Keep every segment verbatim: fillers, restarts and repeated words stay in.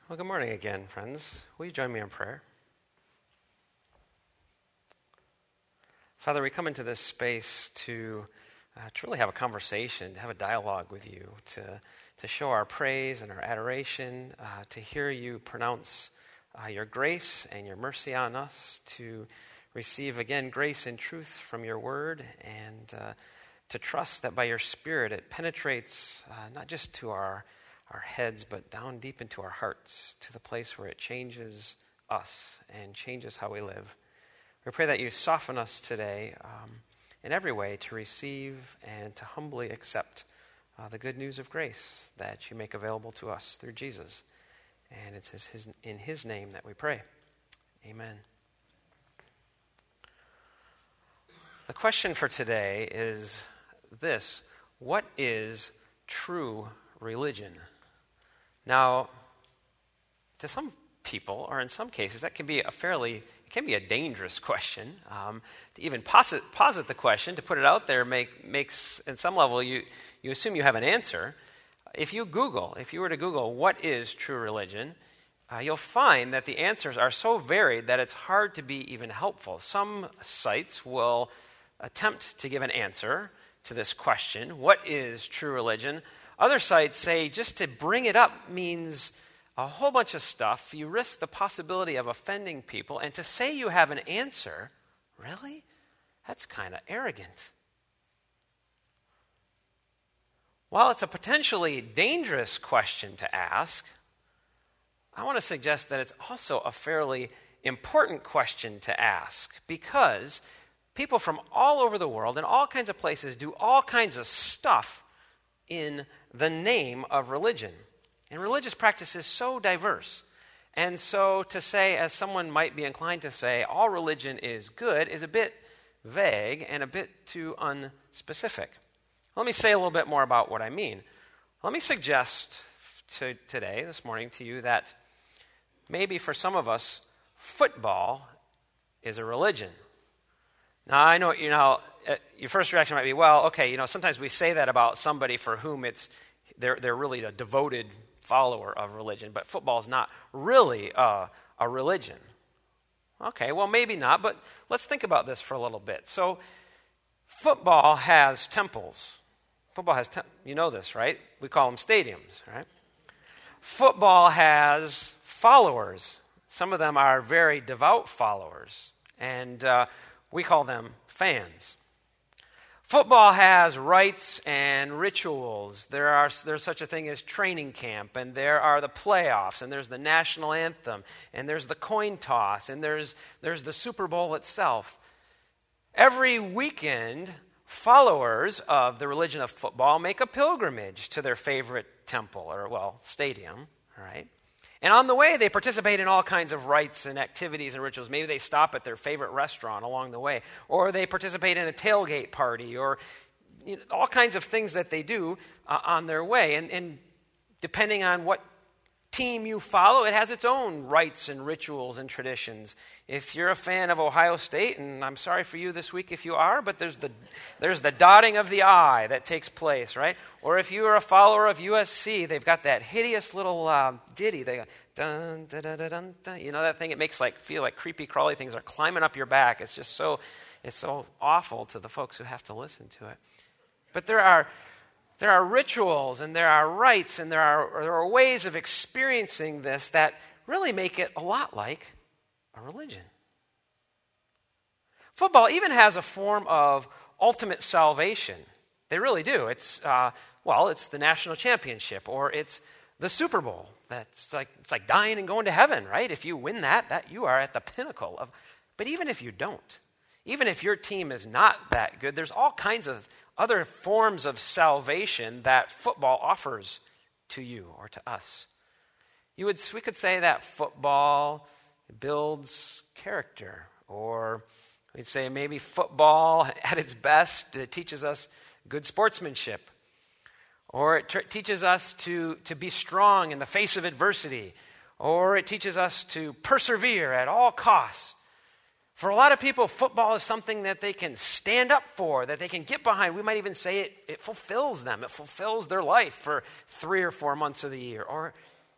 Well, good morning again, friends. Will you join me in prayer? Father, we come into this space to, uh, to really have a conversation, to have a dialogue with you, to, to show our praise and our adoration, uh, to hear you pronounce uh, your grace and your mercy on us, to receive, again, grace and truth from your word, and uh, to trust that by your Spirit it penetrates uh, not just to our our heads, but down deep into our hearts, to the place where it changes us and changes how we live. We pray that you soften us today um, in every way to receive and to humbly accept uh, the good news of grace that you make available to us through Jesus. And it's his, his, in his name that we pray. Amen. The question for today is this: what is true religion? Now, to some people, or in some cases, that can be a fairly, it can be a dangerous question. Um, to even posit, posit the question, to put it out there, make, makes, at some level, you, you assume you have an answer. If you Google, if you were to Google, what is true religion, uh, you'll find that the answers are so varied that it's hard to be even helpful. Some sites will attempt to give an answer to this question: what is true religion? Other sites say just to bring it up means a whole bunch of stuff. You risk the possibility of offending people. And to say you have an answer, really? That's kind of arrogant. While it's a potentially dangerous question to ask, I want to suggest that it's also a fairly important question to ask, because people from all over the world in all kinds of places do all kinds of stuff in the name of religion. And religious practice is so diverse. And so to say, as someone might be inclined to say, all religion is good, is a bit vague and a bit too unspecific. Let me say a little bit more about what I mean. Let me suggest to today, this morning, to you that maybe for some of us, football is a religion. Now, I know, you know, uh, your first reaction might be, well, okay, you know, sometimes we say that about somebody for whom it's they're they're really a devoted follower of religion, but football is not really a, a religion. Okay, well, maybe not, but let's think about this for a little bit. So, football has temples. Football has, tem- you know this, right? We call them stadiums, right? Football has followers. Some of them are very devout followers, and uh, we call them fans. Football has rites and rituals. There are there's such a thing as training camp, and there are the playoffs, and there's the national anthem, and there's the coin toss, and there's there's the Super Bowl itself. Every weekend, followers of the religion of football make a pilgrimage to their favorite temple, or, well, stadium, right? And on the way, they participate in all kinds of rites and activities and rituals. Maybe they stop at their favorite restaurant along the way, or they participate in a tailgate party, or you know, all kinds of things that they do uh, on their way. And, and depending on what team you follow, it has its own rites and rituals and traditions. If you're a fan of Ohio State, and I'm sorry for you this week if you are, but there's the there's the dotting of the I that takes place, right? Or if you are a follower of U S C, they've got that hideous little uh, ditty. They go, dun, dun, dun, dun, dun, dun. You know that thing? It makes like feel like creepy crawly things are climbing up your back. It's just so it's so awful to the folks who have to listen to it. But there are There are rituals, and there are rites, and there are, there are ways of experiencing this that really make it a lot like a religion. Football even has a form of ultimate salvation. They really do. It's, uh, well, it's the national championship, or it's the Super Bowl. That's like, it's like dying and going to heaven, right? If you win that, that you are at the pinnacle of. But even if you don't, even if your team is not that good, there's all kinds of other forms of salvation that football offers to you or to us. You would, we could say that football builds character, or we'd say maybe football at its best, it teaches us good sportsmanship, or it t- teaches us to, to be strong in the face of adversity, or it teaches us to persevere at all costs. For a lot of people, football is something that they can stand up for, that they can get behind. We might even say it, it fulfills them. It fulfills their life for three or four months of the year. Or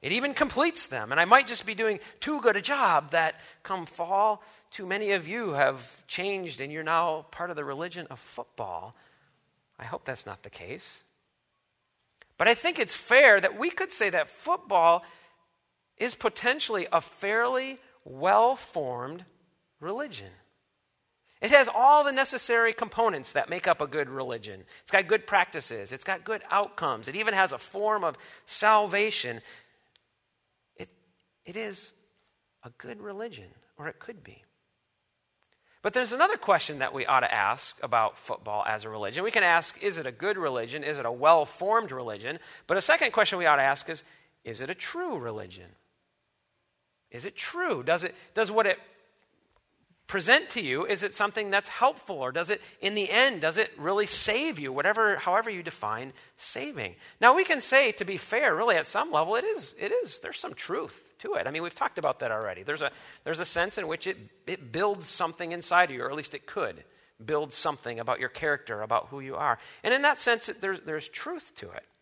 It even completes them. And I might just be doing too good a job that come fall, too many of you have changed and you're now part of the religion of football. I hope that's not the case. But I think it's fair that we could say that football is potentially a fairly well-formed religion. It has all the necessary components that make up a good religion. It's got good practices. It's got good outcomes. It even has a form of salvation. It, it is a good religion, or it could be. But there's another question that we ought to ask about football as a religion. We can ask, is it a good religion? Is it a well-formed religion? But a second question we ought to ask is, is it a true religion? Is it true? Does it, does what it present to you, is it something that's helpful, or does it, in the end, does it really save you, whatever, however you define saving? Now, we can say, to be fair, really at some level, it is, it is, there's some truth to it. I mean, we've talked about that already. There's a, there's a sense in which it, it builds something inside of you, or at least it could build something about your character, about who you are. And in that sense, it, there's, there's truth to it.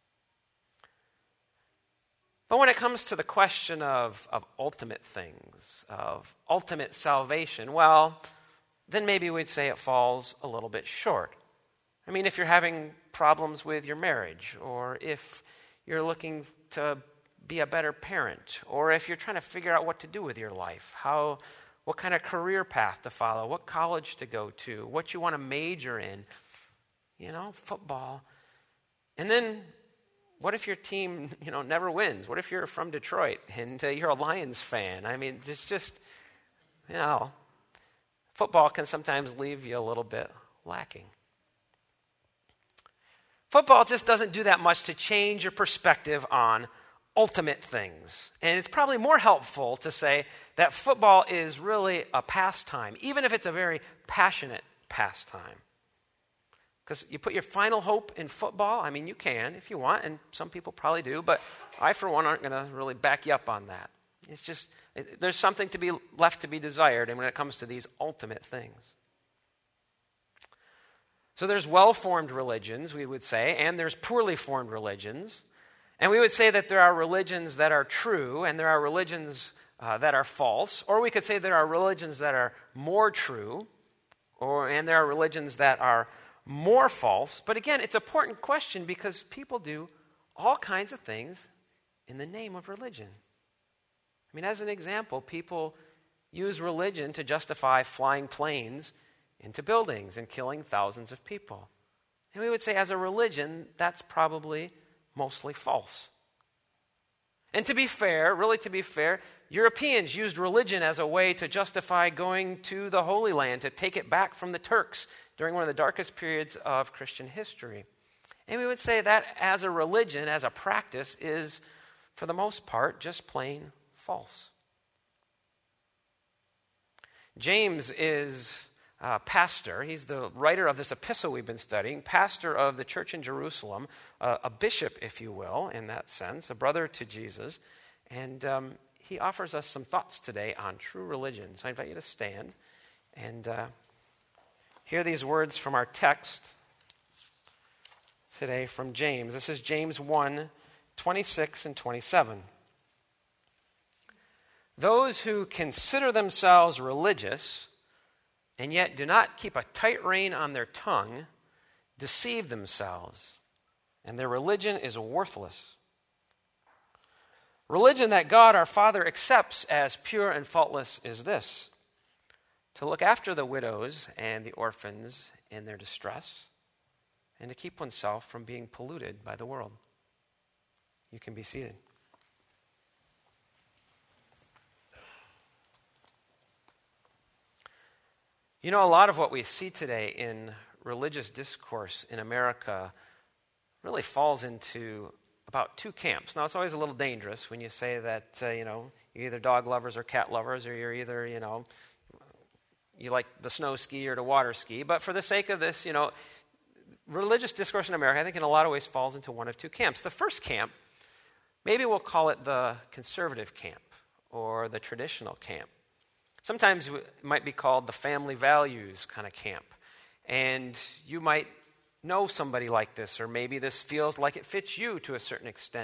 But when it comes to the question of, of ultimate things, of ultimate salvation, well, then maybe we'd say it falls a little bit short. I mean, if you're having problems with your marriage, or if you're looking to be a better parent, or if you're trying to figure out what to do with your life, how, what kind of career path to follow, what college to go to, what you want to major in, you know, football. And then what if your team, you know, never wins? What if you're from Detroit and uh, you're a Lions fan? I mean, it's just, you know, football can sometimes leave you a little bit lacking. Football just doesn't do that much to change your perspective on ultimate things. And it's probably more helpful to say that football is really a pastime, even if it's a very passionate pastime. Because you put your final hope in football. I mean, you can if you want, and some people probably do, but I, for one, aren't going to really back you up on that. It's just, it, there's something to be left to be desired, and when it comes to these ultimate things. So there's well-formed religions, we would say, and there's poorly formed religions. And we would say that there are religions that are true, and there are religions uh, that are false. Or we could say there are religions that are more true, or and there are religions that are more false. But again, it's an important question because people do all kinds of things in the name of religion. I mean, as an example, people use religion to justify flying planes into buildings and killing thousands of people. And we would say as a religion, that's probably mostly false. And to be fair, really to be fair, Europeans used religion as a way to justify going to the Holy Land, to take it back from the Turks during one of the darkest periods of Christian history. And we would say that as a religion, as a practice, is, for the most part, just plain false. James is a pastor. He's the writer of this epistle we've been studying, pastor of the church in Jerusalem, uh, a bishop, if you will, in that sense, a brother to Jesus. And um, he offers us some thoughts today on true religion. So I invite you to stand and uh, hear these words from our text today from James. This is James one, twenty-six and twenty-seven. Those who consider themselves religious and yet do not keep a tight rein on their tongue deceive themselves, and their religion is worthless. Religion that God our Father accepts as pure and faultless is this: to look after the widows and the orphans in their distress, and to keep oneself from being polluted by the world. You can be seated. You know, a lot of what we see today in religious discourse in America really falls into about two camps. Now, it's always a little dangerous when you say that, uh, you know, you're either dog lovers or cat lovers, or you're either, you know, you like the snow ski or the water ski. But for the sake of this, you know, religious discourse in America, I think in a lot of ways falls into one of two camps. The first camp, maybe we'll call it the conservative camp or the traditional camp. Sometimes it might be called the family values kind of camp. And you might know somebody like this, or maybe this feels like it fits you to a certain extent.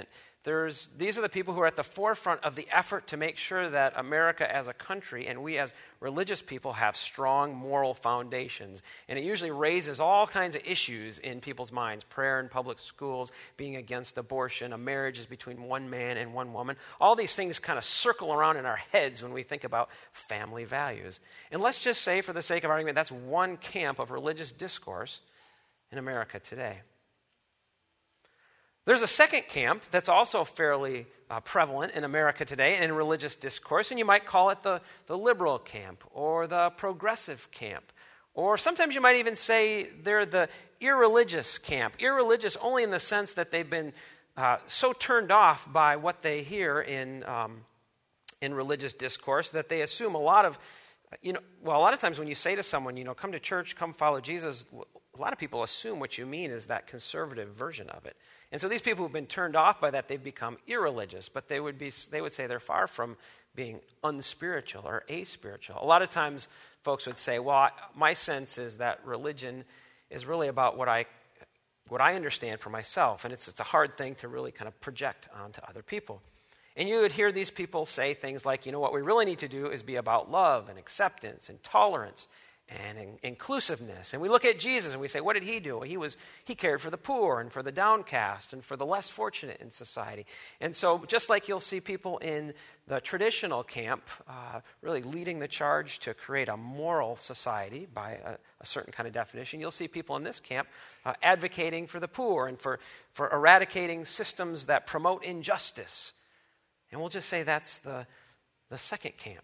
There's, these are the people who are at the forefront of the effort to make sure that America as a country and we as religious people have strong moral foundations. And it usually raises all kinds of issues in people's minds. Prayer in public schools, being against abortion, a marriage is between one man and one woman. All these things kind of circle around in our heads when we think about family values. And let's just say, for the sake of argument, that's one camp of religious discourse in America today. There's a second camp that's also fairly uh, prevalent in America today in religious discourse, and you might call it the, the liberal camp or the progressive camp. Or sometimes you might even say they're the irreligious camp. Irreligious only in the sense that they've been uh, so turned off by what they hear in, um, in religious discourse that they assume a lot of, you know, well, a lot of times when you say to someone, you know, come to church, come follow Jesus, a lot of people assume what you mean is that conservative version of it. And so these people who've been turned off by that, they've become irreligious, but they would be they would say they're far from being unspiritual or aspiritual. A lot of times folks would say, well, I, my sense is that religion is really about what I what I understand for myself, and it's it's a hard thing to really kind of project onto other people. And you would hear these people say things like, you know, what we really need to do is be about love and acceptance and tolerance and in- inclusiveness. And we look at Jesus and we say, what did he do? He was he cared for the poor and for the downcast and for the less fortunate in society. And so just like you'll see people in the traditional camp uh, really leading the charge to create a moral society by a, a certain kind of definition, you'll see people in this camp uh, advocating for the poor and for, for eradicating systems that promote injustice. And we'll just say that's the, the second camp.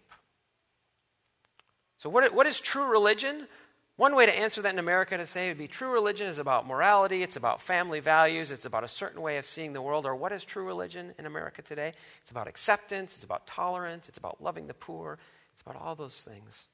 So what, what is true religion? One way to answer that in America to say would be true religion is about morality, it's about family values, it's about a certain way of seeing the world. Or what is true religion in America today? It's about acceptance, it's about tolerance, it's about loving the poor, it's about all those things.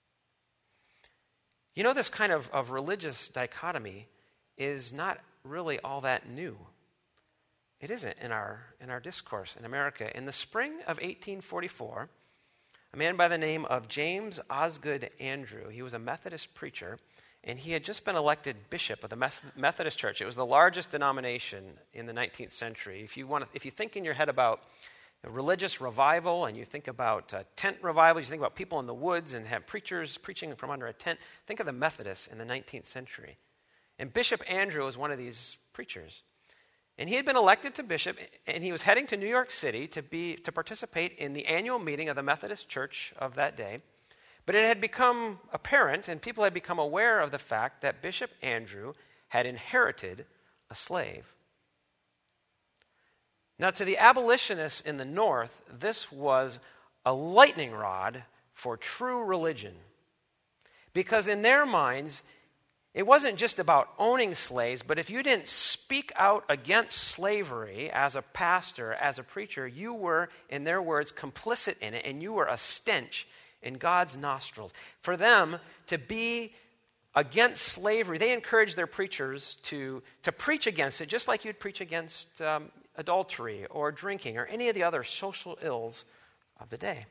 You know, this kind of, of religious dichotomy is not really all that new. It isn't in our, in our discourse in America. In the spring of eighteen forty-four, a man by the name of James Osgood Andrew, he was a Methodist preacher, and he had just been elected bishop of the Methodist Church. It was the largest denomination in the nineteenth century. If you want to, if you think in your head about a religious revival, and you think about uh, tent revivals, you think about people in the woods and have preachers preaching from under a tent, think of the Methodists in the nineteenth century. And Bishop Andrew was one of these preachers. And he had been elected to bishop, and he was heading to New York City to be to participate in the annual meeting of the Methodist Church of that day. But it had become apparent, and people had become aware of the fact that Bishop Andrew had inherited a slave. Now, to the abolitionists in the North, this was a lightning rod for true religion. Because in their minds, it wasn't just about owning slaves, but if you didn't speak out against slavery as a pastor, as a preacher, you were, in their words, complicit in it, and you were a stench in God's nostrils. For them to be against slavery, they encouraged their preachers to, to preach against it, just like you'd preach against um, adultery or drinking or any of the other social ills of the day.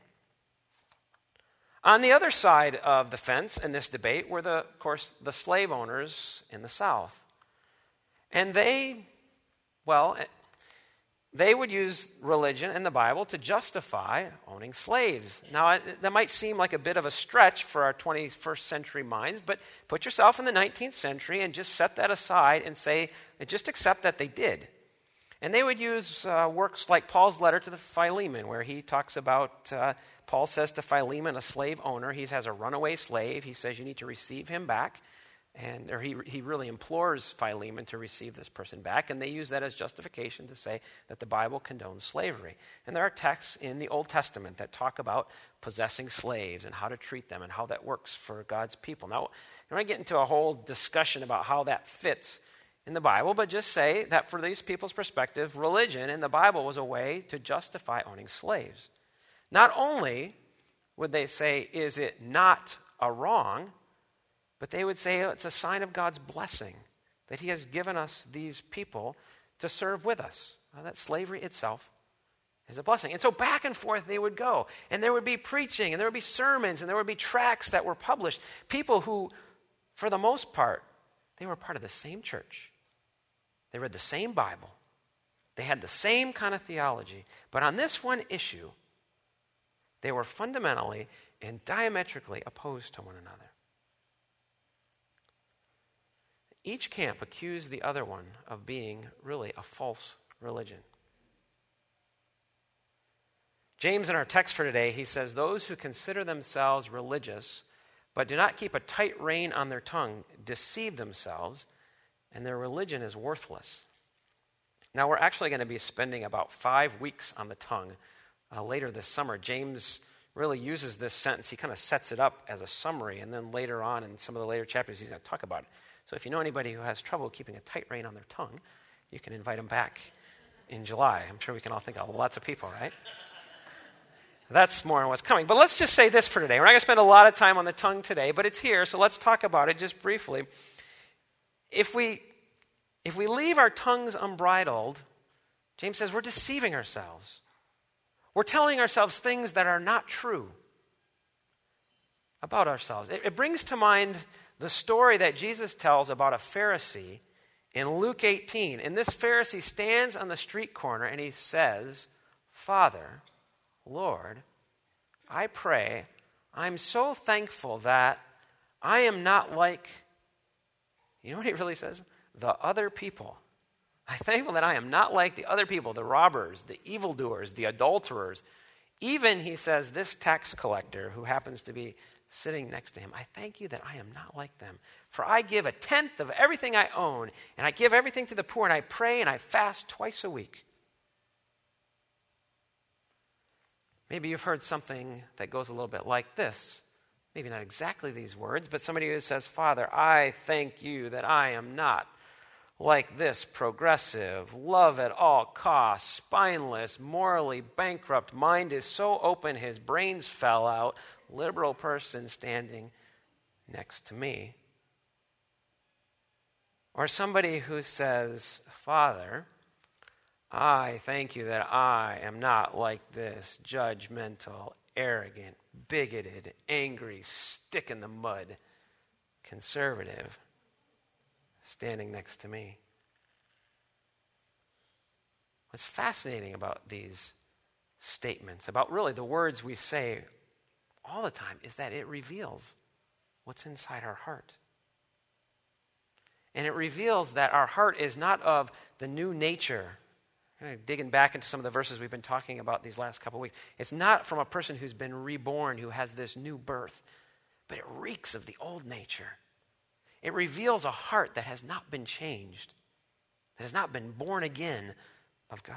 On the other side of the fence in this debate were, the, of course, the slave owners in the South. And they, well, they would use religion and the Bible to justify owning slaves. Now, that might seem like a bit of a stretch for our twenty-first century minds, but put yourself in the nineteenth century and just set that aside and say, and just accept that they did. And they would use uh, works like Paul's letter to the Philemon, where he talks about, uh, Paul says to Philemon, a slave owner, he has a runaway slave. He says you need to receive him back. And or he, he really implores Philemon to receive this person back. And they use that as justification to say that the Bible condones slavery. And there are texts in the Old Testament that talk about possessing slaves and how to treat them and how that works for God's people. Now, I don't want to get into a whole discussion about how that fits in the Bible, but just say that for these people's perspective, religion in the Bible was a way to justify owning slaves. Not only would they say, is it not a wrong, but they would say it's a sign of God's blessing that he has given us these people to serve with us. Well, that slavery itself is a blessing. And so back and forth they would go, and there would be preaching, and there would be sermons, and there would be tracts that were published. People who, for the most part, they were part of the same church. They read the same Bible. They had the same kind of theology, but on this one issue, they were fundamentally and diametrically opposed to one another. Each camp accused the other one of being really a false religion. James, in our text for today, he says, those who consider themselves religious but do not keep a tight rein on their tongue deceive themselves, and their religion is worthless. Now, we're actually going to be spending about five weeks on the tongue uh, later this summer. James really uses this sentence. He kind of sets it up as a summary, and then later on in some of the later chapters, he's going to talk about it. So if you know anybody who has trouble keeping a tight rein on their tongue, you can invite them back in July. I'm sure we can all think of lots of people, right? That's more on what's coming. But let's just say this for today. We're not going to spend a lot of time on the tongue today, but it's here, so let's talk about it just briefly. If we, if we leave our tongues unbridled, James says we're deceiving ourselves. We're telling ourselves things that are not true about ourselves. It, it brings to mind the story that Jesus tells about a Pharisee in Luke eighteen. And this Pharisee stands on the street corner and he says, Father, Lord, I pray, I'm so thankful that I am not like, you know what he really says? The other people. I'm thankful that I am not like the other people, the robbers, the evildoers, the adulterers. Even, he says, this tax collector who happens to be sitting next to him, I thank you that I am not like them. For I give a tenth of everything I own, and I give everything to the poor, and I pray and I fast twice a week. Maybe you've heard something that goes a little bit like this. Maybe not exactly these words, but somebody who says, Father, I thank you that I am not like this progressive, love at all costs, spineless, morally bankrupt, mind is so open his brains fell out, liberal person standing next to me. Or somebody who says, Father, I thank you that I am not like this judgmental, arrogant, bigoted, angry, stick in the mud, conservative, standing next to me. What's fascinating about these statements, about really the words we say all the time, is that it reveals what's inside our heart. And it reveals that our heart is not of the new nature. Digging back into some of the verses we've been talking about these last couple of weeks. It's not from a person who's been reborn, who has this new birth, but it reeks of the old nature. It reveals a heart that has not been changed, that has not been born again of God.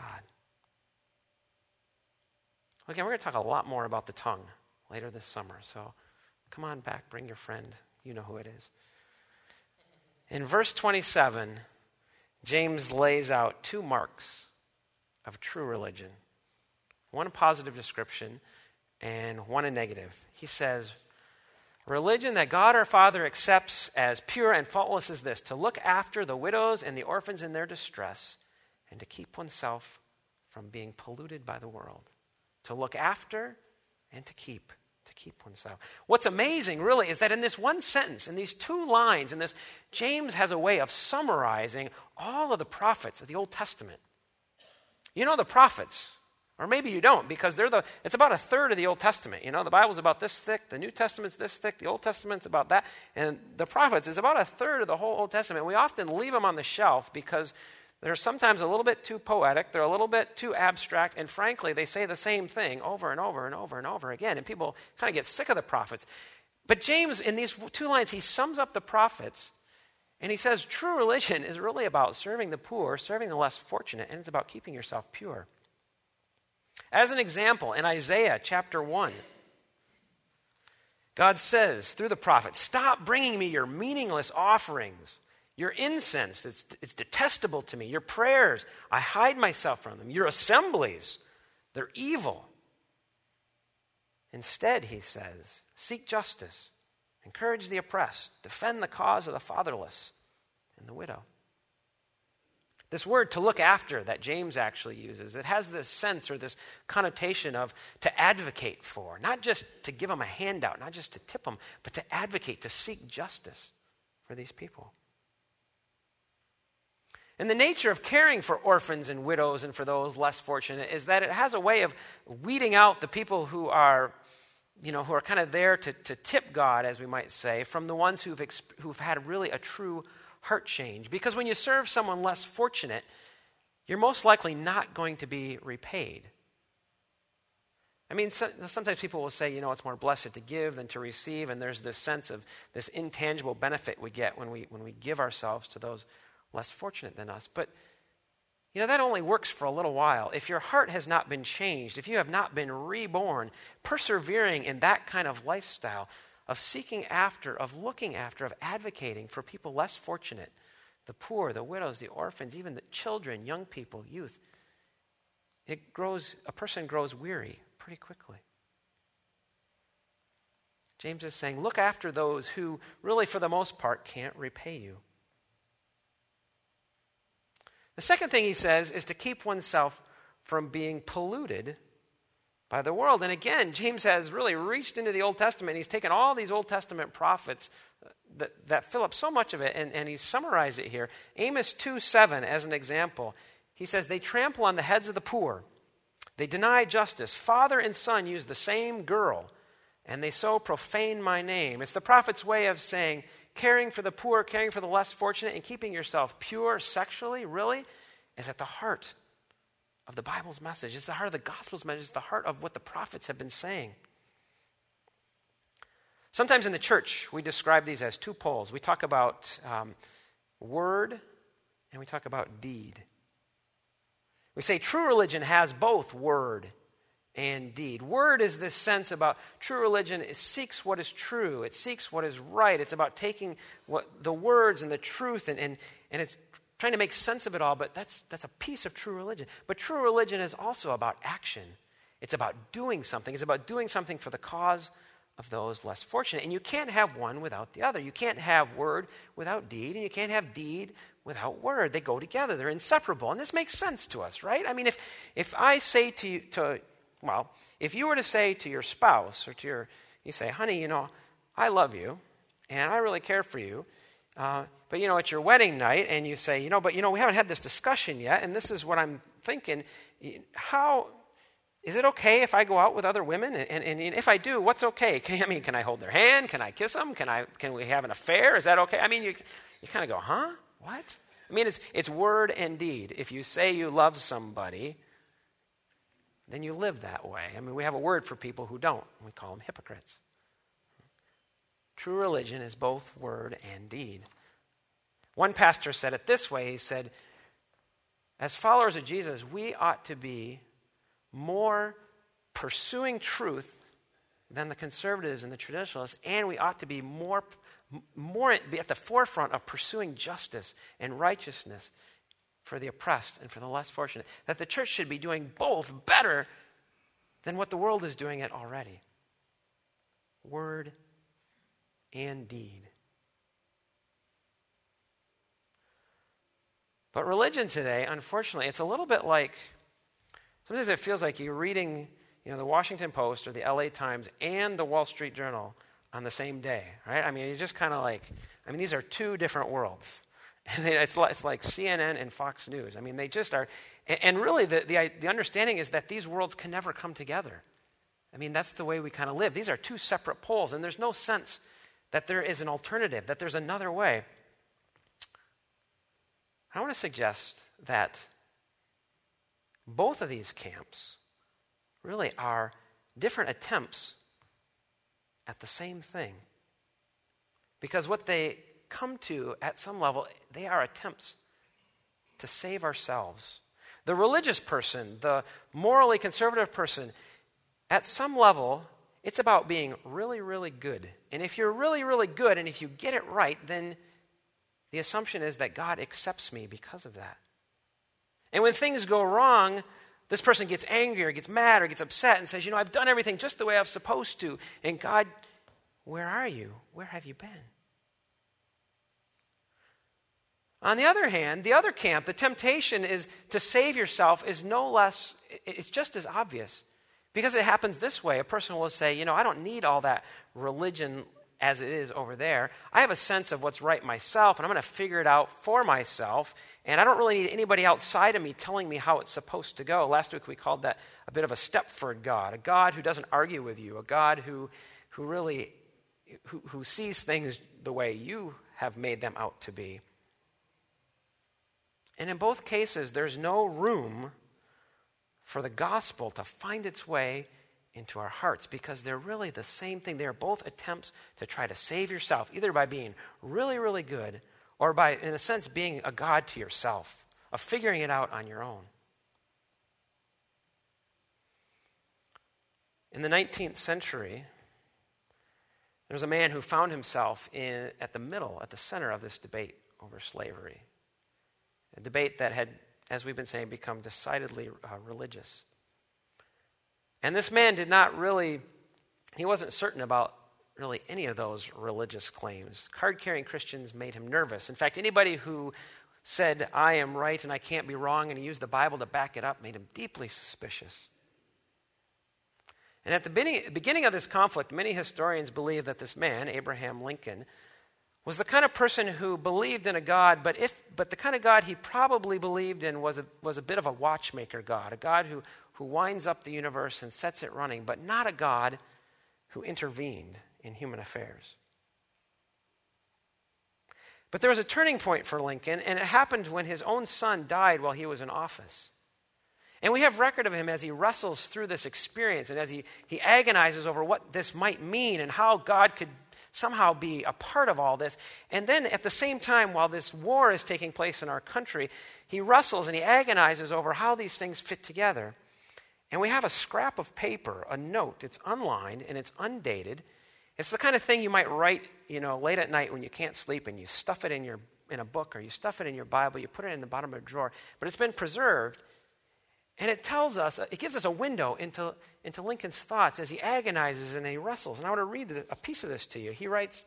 Okay, we're going to talk a lot more about the tongue later this summer, so come on back, bring your friend. You know who it is. In verse twenty-seven, James lays out two marks of true religion. One a positive description and one a negative. He says, religion that God our Father accepts as pure and faultless is this, to look after the widows and the orphans in their distress and to keep oneself from being polluted by the world. To look after and to keep, to keep oneself. What's amazing really is that in this one sentence, in these two lines, in this, James has a way of summarizing all of the prophets of the Old Testament. You know the prophets, or maybe you don't, because they're the. It's about a third of the Old Testament. You know, the Bible's about this thick, the New Testament's this thick, the Old Testament's about that, and the prophets is about a third of the whole Old Testament. We often leave them on the shelf because they're sometimes a little bit too poetic, they're a little bit too abstract, and frankly, they say the same thing over and over and over and over again, and people kind of get sick of the prophets. But James, in these two lines, he sums up the prophets. And he says true religion is really about serving the poor, serving the less fortunate, and it's about keeping yourself pure. As an example, in Isaiah chapter one, God says through the prophet, stop bringing me your meaningless offerings, your incense, it's, it's detestable to me, your prayers, I hide myself from them, your assemblies, they're evil. Instead, he says, seek justice. Encourage the oppressed, defend the cause of the fatherless and the widow. This word to look after that James actually uses, it has this sense or this connotation of to advocate for, not just to give them a handout, not just to tip them, but to advocate, to seek justice for these people. And the nature of caring for orphans and widows and for those less fortunate is that it has a way of weeding out the people who are, you know, who are kind of there to, to tip God, as we might say, from the ones who've, exp- who've had really a true heart change. Because when you serve someone less fortunate, you're most likely not going to be repaid. I mean, so, sometimes people will say, you know, it's more blessed to give than to receive, and there's this sense of this intangible benefit we get when we when we give ourselves to those less fortunate than us. But, you know, that only works for a little while. If your heart has not been changed, if you have not been reborn, persevering in that kind of lifestyle of seeking after, of looking after, of advocating for people less fortunate, the poor, the widows, the orphans, even the children, young people, youth, it grows, a person grows weary pretty quickly. James is saying, look after those who really, for the most part, can't repay you. The second thing he says is to keep oneself from being polluted by the world. And again, James has really reached into the Old Testament. He's taken all these Old Testament prophets that, that fill up so much of it, and, and he's summarized it here. Amos two seven as an example. He says, they trample on the heads of the poor. They deny justice. Father and son use the same girl, and they so profane my name. It's the prophet's way of saying, caring for the poor, caring for the less fortunate, and keeping yourself pure sexually, really, is at the heart of the Bible's message. It's the heart of the gospel's message. It's the heart of what the prophets have been saying. Sometimes in the church, we describe these as two poles. We talk about um, word, and we talk about deed. We say true religion has both word and deed. Word is this sense about true religion. It seeks what is true. It seeks what is right. It's about taking what the words and the truth and, and, and it's trying to make sense of it all, but that's, that's a piece of true religion. But true religion is also about action. It's about doing something. It's about doing something for the cause of those less fortunate. And you can't have one without the other. You can't have word without deed, and you can't have deed without word. They go together. They're inseparable. And this makes sense to us, right? I mean, if if I say to you, to, well, if you were to say to your spouse or to your, you say, honey, you know, I love you, and I really care for you, uh, but, you know, it's your wedding night, and you say, you know, but, you know, we haven't had this discussion yet, and this is what I'm thinking. How, is it okay if I go out with other women? And, and, and if I do, what's okay? Can, I mean, can I hold their hand? Can I kiss them? Can I? Can we have an affair? Is that okay? I mean, you you kind of go, huh? What? I mean, it's it's word and deed. If you say you love somebody, then you live that way. I mean, we have a word for people who don't. We call them hypocrites. True religion is both word and deed. One pastor said it this way. He said, as followers of Jesus, we ought to be more pursuing truth than the conservatives and the traditionalists, and we ought to be more, more be at the forefront of pursuing justice and righteousness for the oppressed and for the less fortunate. That the church should be doing both better than what the world is doing it already. Word and deed. But religion today, unfortunately, it's a little bit like, sometimes it feels like you're reading, you know, the Washington Post or the L A Times and the Wall Street Journal on the same day, right? I mean, you're just kind of like, I mean, these are two different worlds. And they, it's, like, it's like C N N and Fox News. I mean, they just are, and, and really the, the, the understanding is that these worlds can never come together. I mean, that's the way we kind of live. These are two separate poles, and there's no sense that there is an alternative, that there's another way. I want to suggest that both of these camps really are different attempts at the same thing. Because what they come to at some level, they are attempts to save ourselves. The religious person, the morally conservative person, at some level, it's about being really, really good. And if you're really, really good, and if you get it right, then the assumption is that God accepts me because of that. And when things go wrong, this person gets angry or gets mad or gets upset and says, you know, I've done everything just the way I was supposed to. And God, where are you? Where have you been? On the other hand, the other camp, the temptation is to save yourself is no less, it's just as obvious. Because it happens this way. A person will say, you know, I don't need all that religion as it is over there. I have a sense of what's right myself, and I'm going to figure it out for myself, and I don't really need anybody outside of me telling me how it's supposed to go. Last week we called that a bit of a Stepford God, a God who doesn't argue with you, a God who, who really who, who sees things the way you have made them out to be. And in both cases, there's no room for the gospel to find its way into our hearts, because they're really the same thing. They're both attempts to try to save yourself, either by being really, really good, or by, in a sense, being a god to yourself, of figuring it out on your own. In the nineteenth century, there was a man who found himself in, at the middle, at the center of this debate over slavery. A debate that had, as we've been saying, become decidedly uh, religious. And this man did not really, he wasn't certain about really any of those religious claims. Card-carrying Christians made him nervous. In fact, anybody who said, I am right and I can't be wrong, and he used the Bible to back it up, made him deeply suspicious. And at the beginning of this conflict, many historians believe that this man, Abraham Lincoln, was the kind of person who believed in a God, but if but the kind of God he probably believed in was a, was a bit of a watchmaker God, a God who, who winds up the universe and sets it running, but not a God who intervened in human affairs. But there was a turning point for Lincoln, and it happened when his own son died while he was in office. And we have record of him as he wrestles through this experience and as he, he agonizes over what this might mean and how God could somehow be a part of all this. And then at the same time, while this war is taking place in our country, he wrestles and he agonizes over how these things fit together. And we have a scrap of paper, a note. It's unlined and it's undated. It's the kind of thing you might write, you know, late at night when you can't sleep, and you stuff it in your in a book, or you stuff it in your Bible, you put it in the bottom of a drawer. But it's been preserved. And it tells us, it gives us a window into, into Lincoln's thoughts as he agonizes and he wrestles. And I want to read a piece of this to you. He writes,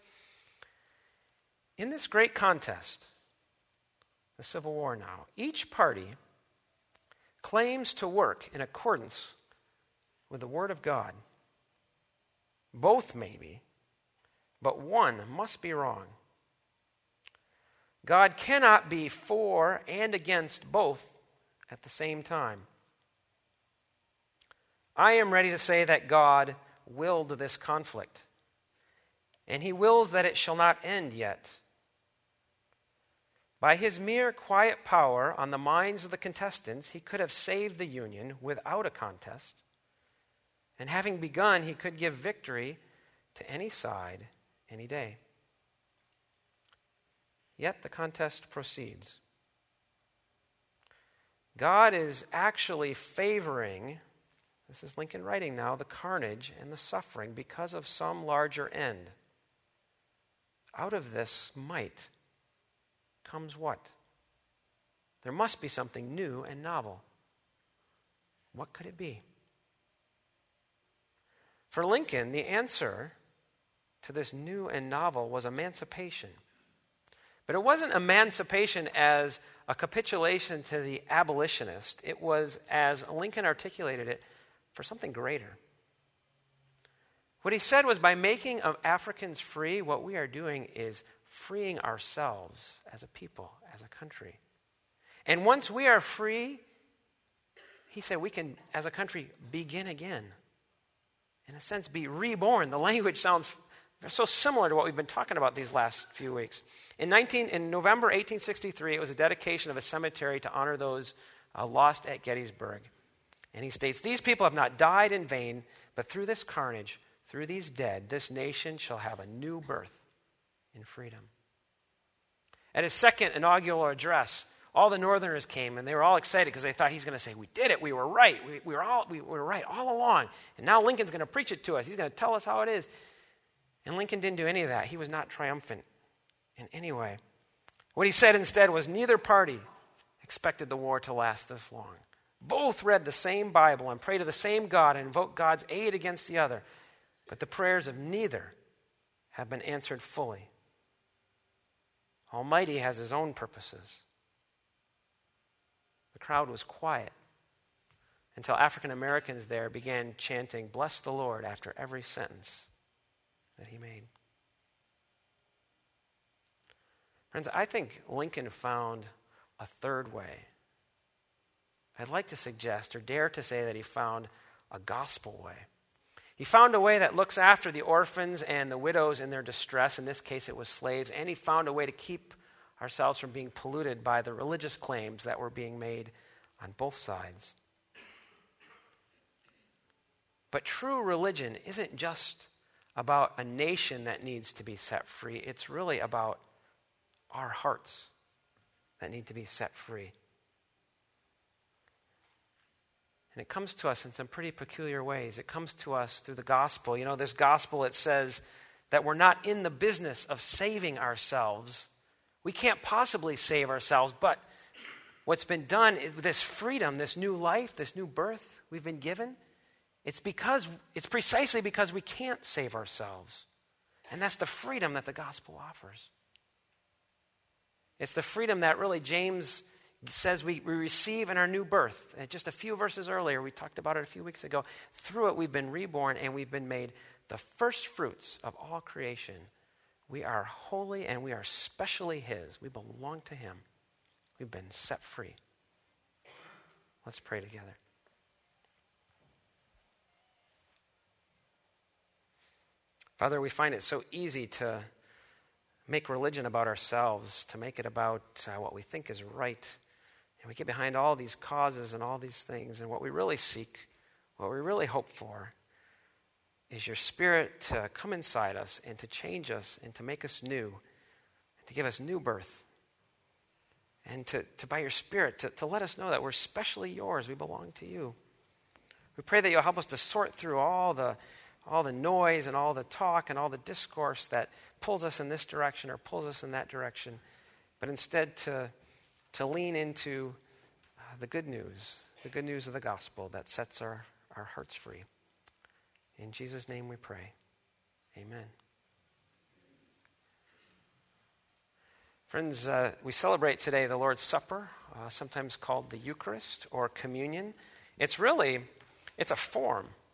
in this great contest, the Civil War now, each party claims to work in accordance with the Word of God. Both maybe, but one must be wrong. God cannot be for and against both at the same time. I am ready to say that God willed this conflict, and he wills that it shall not end yet. By his mere quiet power on the minds of the contestants, he could have saved the Union without a contest, and having begun, he could give victory to any side any day. Yet the contest proceeds. God is actually favoring, this is Lincoln writing now, the carnage and the suffering because of some larger end. Out of this might comes what? There must be something new and novel. What could it be? For Lincoln, the answer to this new and novel was emancipation. But it wasn't emancipation as a capitulation to the abolitionist. It was, as Lincoln articulated it, for something greater. What he said was, by making Africans free, what we are doing is freeing ourselves as a people, as a country. And once we are free, he said we can, as a country, begin again. In a sense, be reborn. The language sounds so similar to what we've been talking about these last few weeks. In, nineteen, in November eighteen sixty-three, it was a dedication of a cemetery to honor those uh, lost at Gettysburg. And he states, these people have not died in vain, but through this carnage, through these dead, this nation shall have a new birth in freedom. At his second inaugural address, all the Northerners came, and they were all excited because they thought he's going to say, we did it, we were right, we, we, were all, we, we were right all along. And now Lincoln's going to preach it to us. He's going to tell us how it is. And Lincoln didn't do any of that. He was not triumphant in any way. What he said instead was, neither party expected the war to last this long. Both read the same Bible and prayed to the same God and invoked God's aid against the other. But the prayers of neither have been answered fully. Almighty has his own purposes. The crowd was quiet until African Americans there began chanting, bless the Lord, after every sentence that he made. Friends, I think Lincoln found a third way. I'd like to suggest or dare to say that he found a gospel way. He found a way that looks after the orphans and the widows in their distress. In this case, it was slaves. And he found a way to keep ourselves from being polluted by the religious claims that were being made on both sides. But true religion isn't just about a nation that needs to be set free. It's really about our hearts that need to be set free. And it comes to us in some pretty peculiar ways. It comes to us through the gospel. You know, this gospel, it says that we're not in the business of saving ourselves. We can't possibly save ourselves, but what's been done, this freedom, this new life, this new birth we've been given, it's because it's precisely because we can't save ourselves. And that's the freedom that the gospel offers. It's the freedom that really James says we, we receive in our new birth. And just a few verses earlier, we talked about it a few weeks ago. Through it, we've been reborn and we've been made the first fruits of all creation. We are holy and we are specially His. We belong to Him. We've been set free. Let's pray together. Father, we find it so easy to make religion about ourselves, to make it about uh, what we think is right. And we get behind all these causes and all these things. And what we really seek, what we really hope for, is your Spirit to come inside us and to change us and to make us new, and to give us new birth. And to, to by your Spirit, to, to let us know that we're specially yours. We belong to you. We pray that you'll help us to sort through all the all the noise and all the talk and all the discourse that pulls us in this direction or pulls us in that direction, but instead to, to lean into uh, the good news, the good news of the gospel that sets our, our hearts free. In Jesus' name we pray. Amen. Friends, uh, we celebrate today the Lord's Supper, uh, sometimes called the Eucharist or communion. It's really, it's a form.